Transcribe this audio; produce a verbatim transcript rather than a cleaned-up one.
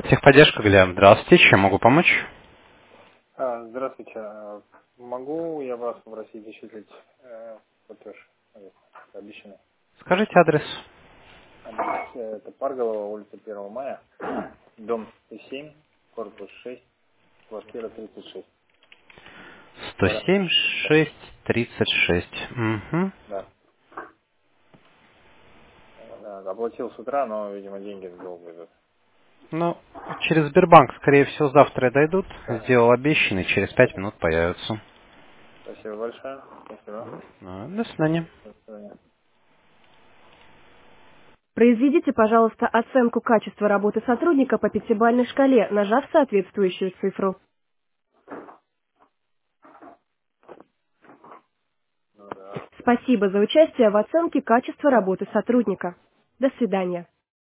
Техподдержка, Глеб. Здравствуйте, чем могу помочь? А, здравствуйте. А, Могу я вас попросить осуществить э, платеж э, обещанный? Скажите адрес. Адрес, э, это Парголова, улица первого мая, дом сто семь, корпус шесть, квартира тридцать шесть. сто семь шесть тридцать шесть. Угу. Да. Да, оплатил с утра, но, видимо, деньги долго идут. Ну, через Сбербанк, скорее всего, завтра дойдут. Да. Сделал обещанный, через пять минут появятся. Спасибо большое. Спасибо. А, До свидания. До свидания. Произведите, пожалуйста, оценку качества работы сотрудника по пятибалльной шкале, нажав соответствующую цифру. Ну да. Спасибо за участие в оценке качества работы сотрудника. До свидания.